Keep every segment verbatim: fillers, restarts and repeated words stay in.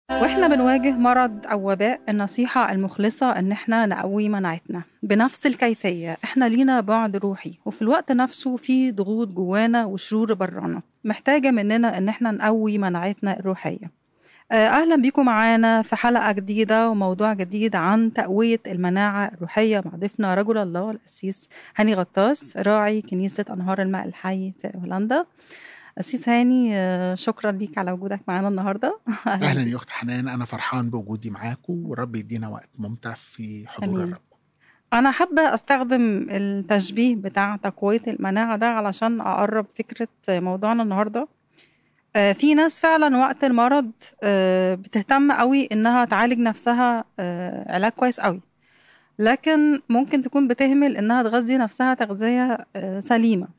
واحنا بنواجه مرض او وباء، النصيحة المخلصة ان احنا نقوي مناعتنا بنفس الكيفية. احنا لينا بعد روحي، وفي الوقت نفسه في ضغوط جوانا وشرور برانا محتاجة مننا ان احنا نقوي مناعتنا الروحية. آه، اهلا بيكم معانا في حلقة جديدة وموضوع جديد عن تقوية المناعة الروحية مع ضيفنا رجل الله القسيس هاني غطاس، راعي كنيسة انهار الماء الحي في هولندا. قسيس هاني، آه، شكرا ليك على وجودك معانا النهاردة. اهلا أهلا بيك. يا أخت حنان، أنا فرحان بوجودي معاكم، والرب يدينا وقت ممتع في حضور امين. الرب. أنا حابة أستخدم التشبيه بتاع تقوية المناعة ده علشان أقرب فكرة موضوعنا النهاردة. آه، في ناس فعلا وقت المرض آه، بتهتم قوي إنها تعالج نفسها آه، علاج كويس قوي، لكن ممكن تكون بتهمل إنها تغذي نفسها تغذية آه، سليمة،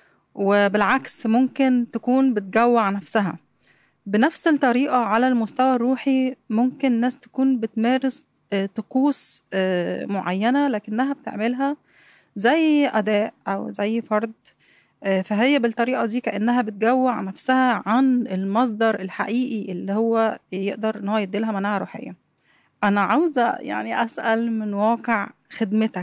وبالعكس ممكن تكون بتجوع نفسها. بنفس الطريقة على المستوى الروحي ممكن ناس تكون بتمارس آه، طقوس آه، معينة، لكنها بتعملها زي أداء أو زي فرض. آه، فهي بالطريقة دي كأنها بتجوع نفسها عن المصدر الحقيقي اللي هو يقدر إن هو يديلها مناعة روحية. أنا عاوزة يعني أسأل من واقع خدمتك،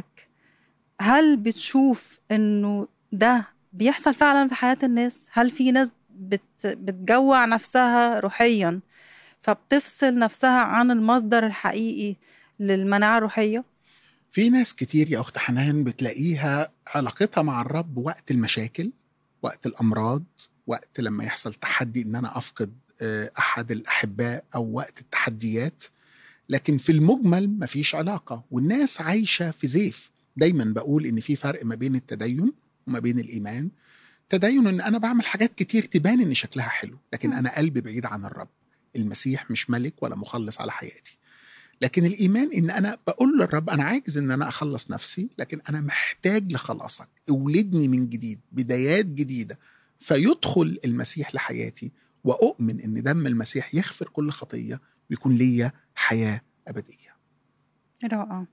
هل بتشوف إنه ده بيحصل فعلا في حياة الناس؟ هل في ناس بت بتجوع نفسها روحيا فبتفصل نفسها عن المصدر الحقيقي للمناعة الروحية؟ في ناس كتير يا أخت حنان بتلاقيها علاقتها مع الرب وقت المشاكل، وقت الأمراض، وقت لما يحصل تحدي إن أنا أفقد آه، أحد الأحباء، أو وقت التحديات. لكن في المجمل مفيش علاقة، والناس عايشة في زيف. دايما بقول إن في فرق ما بين التدين وما بين الإيمان. تدين ان انا بعمل حاجات كتير تبان ان شكلها حلو، لكن مم. انا قلبي بعيد عن الرب. المسيح مش ملك ولا مخلص على حياتي. لكن الايمان ان انا بقول للرب انا عاجز ان انا اخلص نفسي، لكن انا محتاج لخلاصك، اولدني من جديد، بدايات جديدة. فيدخل المسيح لحياتي، واؤمن ان دم المسيح يغفر كل خطية، ويكون ليا حياة ابدية. رائع.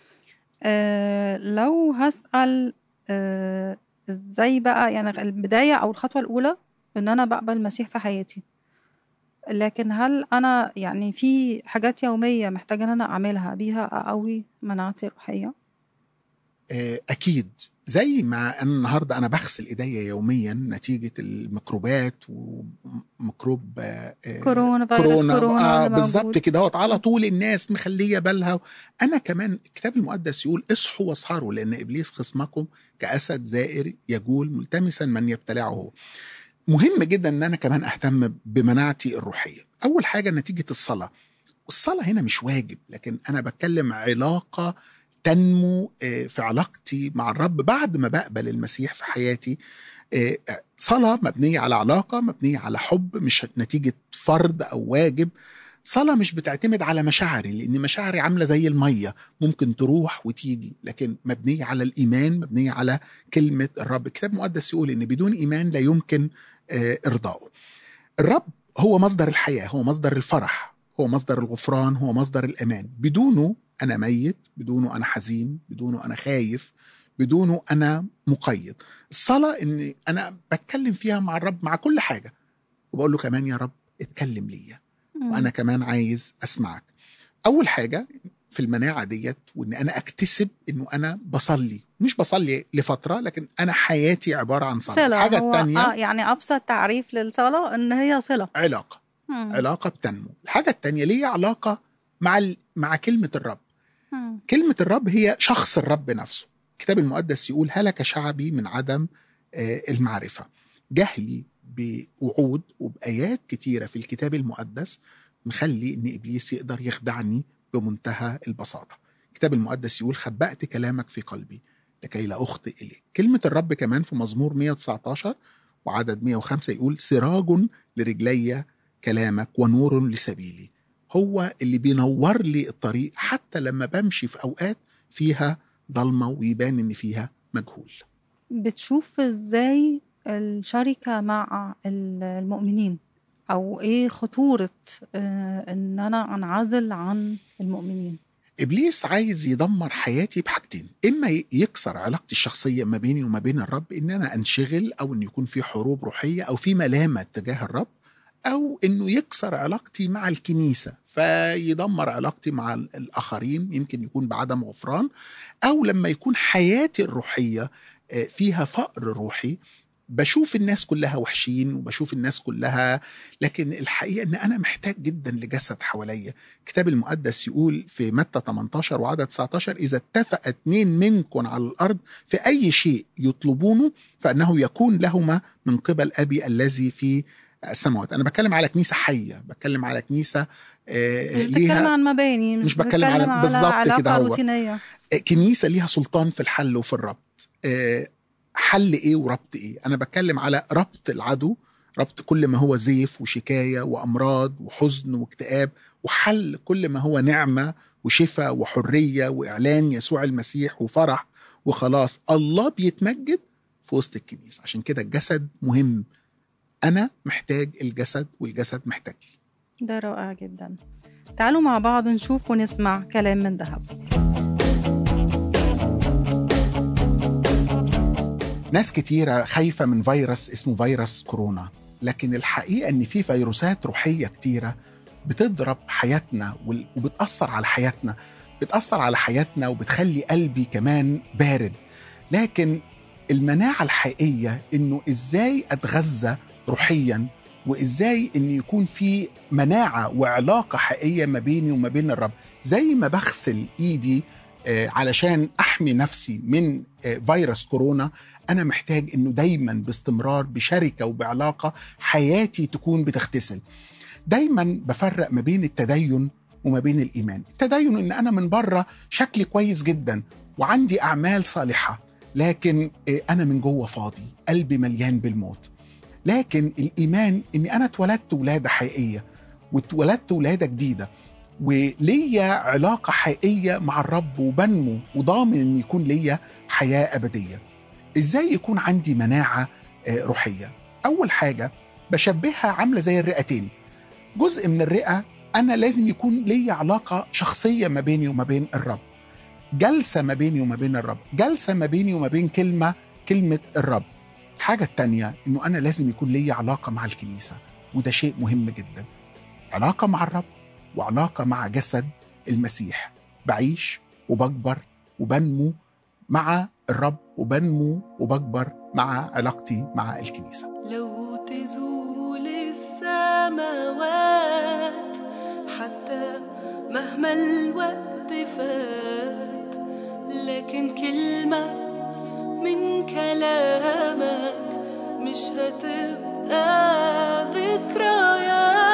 أه لو هسأل، أه ازاي بقى يعني البداية أو الخطوة الأولى إن أنا بقبل المسيح في حياتي، لكن هل أنا يعني في حاجات يومية محتاجة إن أنا أعملها بيها أقوي مناعتي الروحية؟ آه، أكيد. زي ما أنا النهاردة أنا بغسل إيديا يوميا نتيجة الميكروبات وميكروب آه، آه، كورونا، فيروس كورونا. كورونا آه اللي بالظبط موجود. كده، على مم. طول الناس مخلية بالها. أنا كمان الكتاب المقدس يقول اصحوا واسهروا، لأن إبليس خصمكم كأسد زائر يجول ملتمسا من يبتلعه. مهم جدا أن أنا كمان أهتم بمناعتي الروحية. أول حاجة نتيجة الصلاة. الصلاة هنا مش واجب، لكن أنا بتكلم علاقة تنمو آه، في علاقتي مع الرب بعد ما بقبل المسيح في حياتي. آه، آه، صلاة مبنية على علاقة، مبنية على حب، مش نتيجة فرض أو واجب. صلاة مش بتعتمد على مشاعري، لأن مشاعري عاملة زي المية، ممكن تروح وتيجي، لكن مبنية على الإيمان، مبنية على كلمة الرب. الكتاب المقدس يقول إن بدون إيمان لا يمكن آه، إرضائه. الرب هو مصدر الحياة، هو مصدر الفرح، هو مصدر الغفران، هو مصدر الأمان. بدونه أنا ميت، بدونه أنا حزين، بدونه أنا خايف، بدونه أنا مقيد. الصلاة إن أنا بتكلم فيها مع الرب مع كل حاجة، وبقول له كمان يا رب اتكلم ليا، وأنا مم. كمان عايز أسمعك. أول حاجة في المناعة ديت، وإن أنا أكتسب إنه أنا بصلي، مش بصلي لفترة، لكن أنا حياتي عبارة عن صلاة. صلة، الحاجة هو التانية اه يعني أبسط تعريف للصلاة إن هي صلة. علاقة. مم. علاقة بتنمو. الحاجة التانية ليه علاقة مع ال... مع كلمة الرب. مم. كلمة الرب هي شخص الرب نفسه. الكتاب المقدس يقول هلك شعبي من عدم آه، المعرفة. جهلي بوعود وبآيات كتيرة في الكتاب المقدس مخلي إن إبليس يقدر يخدعني بمنتهى البساطة. الكتاب المقدس يقول خبأت كلامك في قلبي لكي لا أخطئ إليك. كلمة الرب كمان في مزمور مية وتسعتاشر وعدد مية وخمسة يقول سراج لرجلي كلامك ونور لسبيلي. هو اللي بينور لي الطريق حتى لما بمشي في أوقات فيها ضلمة ويبان إن فيها مجهول. بتشوف إزاي الشركة مع ال- المؤمنين، أو إيه خطورة آه، إن أنا أنعزل عن المؤمنين؟ إبليس عايز يدمر حياتي بحاجتين: إما يكسر علاقتي الشخصية ما بيني وما بين الرب، إن أنا أنشغل، أو إن يكون في حروب روحية، أو في ملامة تجاه الرب، أو إنه يكسر علاقتي مع الكنيسة فيدمر علاقتي مع الآخرين، يمكن يكون بعدم غفران، أو لما يكون حياتي الروحية فيها فقر روحي، بشوف الناس كلها وحشين وبشوف الناس كلها، لكن الحقيقة أن أنا محتاج جدا لجسد حواليا. الكتاب المقدس يقول في متى ثمانية عشر وعدد تسعة عشر: إذا اتفق اتنين منكم على الأرض في أي شيء يطلبونه فإنه يكون لهما من قبل أبي الذي في السماوات. أنا بتكلم على كنيسة حية، بتكلم على كنيسة آه مش بتكلم عن مباني، مش بتكلم على بالظبط كده، هو روتينية. كنيسة ليها سلطان في الحل وفي الربط. آه حل ايه وربط ايه؟ انا بتكلم على ربط العدو، ربط كل ما هو زيف وشكاية وامراض وحزن واكتئاب، وحل كل ما هو نعمة وشفاء وحرية واعلان يسوع المسيح وفرح وخلاص. الله بيتمجد في وسط الكنيسة. عشان كده الجسد مهم، انا محتاج الجسد والجسد محتاج لي. ده رائع جدا. تعالوا مع بعض نشوف ونسمع كلام من ذهب. ناس كتيرة خايفة من فيروس اسمه فيروس كورونا، لكن الحقيقة ان في فيروسات روحية كتيرة بتضرب حياتنا وبتأثر على حياتنا، بتأثر على حياتنا وبتخلي قلبي كمان بارد. لكن المناعة الحقيقية انه ازاي اتغذى روحيا، وازاي ان يكون في مناعة وعلاقة حقيقية ما بيني وما بين الرب. زي ما بغسل ايدي علشان أحمي نفسي من فيروس كورونا، أنا محتاج أنه دايما باستمرار بشركة وبعلاقة حياتي تكون بتغتسل. دايما بفرق ما بين التدين وما بين الإيمان. التدين أن أنا من بره شكلي كويس جدا وعندي أعمال صالحة، لكن أنا من جوه فاضي، قلبي مليان بالموت. لكن الإيمان أني أنا اتولدت ولادة حقيقية واتولدت ولادة جديدة، وليا علاقة حقيقية مع الرب وبنمو وضامن أن يكون ليا حياة أبدية. إزاي يكون عندي مناعة روحية؟ أول حاجة بشبهها عاملة زي الرئتين. جزء من الرئة أنا لازم يكون ليا علاقة شخصية ما بيني وما بين الرب، جلسة ما بيني وما بين الرب، جلسة ما بيني وما بين كلمة كلمة الرب. الحاجة التانية أنه أنا لازم يكون ليا علاقة مع الكنيسة، وده شيء مهم جدا. علاقة مع الرب وعلاقة مع جسد المسيح، بعيش وبكبر وبنمو مع الرب، وبنمو وبكبر مع علاقتي مع الكنيسة. لو تزول السماوات حتى مهما الوقت فات، لكن كلمة من كلامك مش هتبقى ذكريات.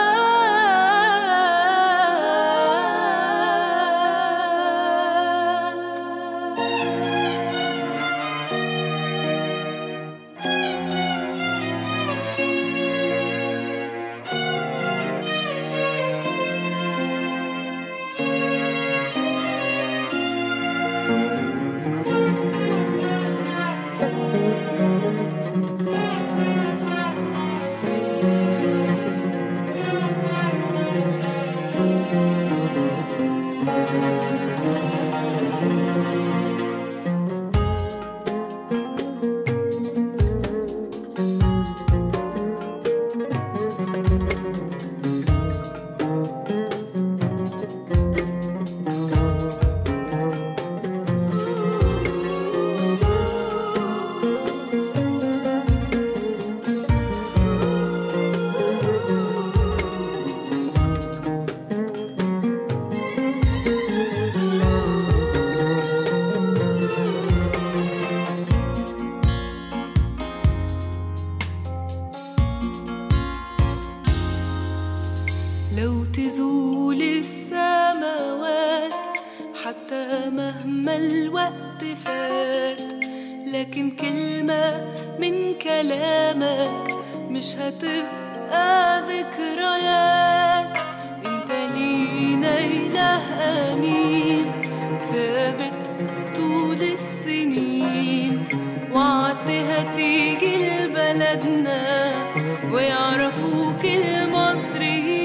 لو تزول السماوات حتى مهما الوقت فات، لكن كلمة من كلامك مش هتبقى ذكريات. انت لينا إله أمين ثابت طول السنين، وعدت هتيجي لبلدنا ويعرفوك المصريين.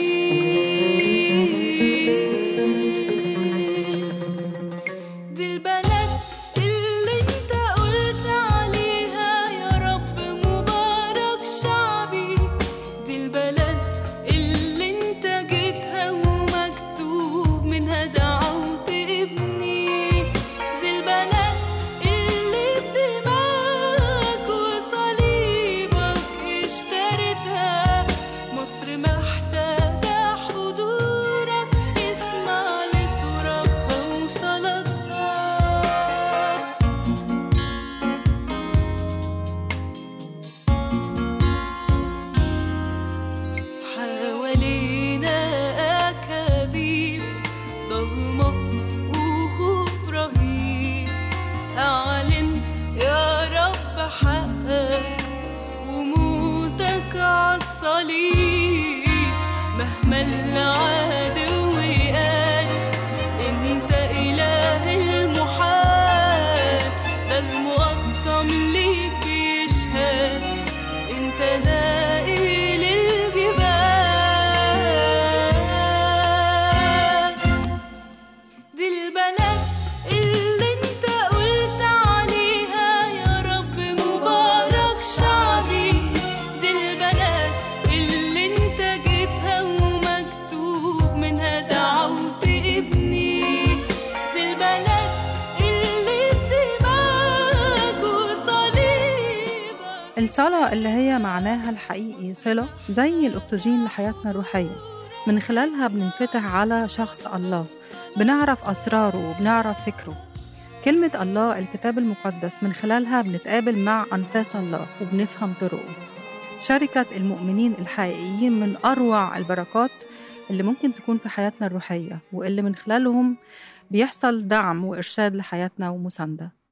الصلاة اللي هي معناها الحقيقي صلة زي الأكسجين لحياتنا الروحية، من خلالها بننفتح على شخص الله، بنعرف أسراره وبنعرف فكره. كلمة الله الكتاب المقدس من خلالها بنتقابل مع أنفاس الله وبنفهم طرقه. شركة المؤمنين الحقيقيين من أروع البركات اللي ممكن تكون في حياتنا الروحية، واللي من خلالهم بيحصل دعم وإرشاد لحياتنا ومساندة.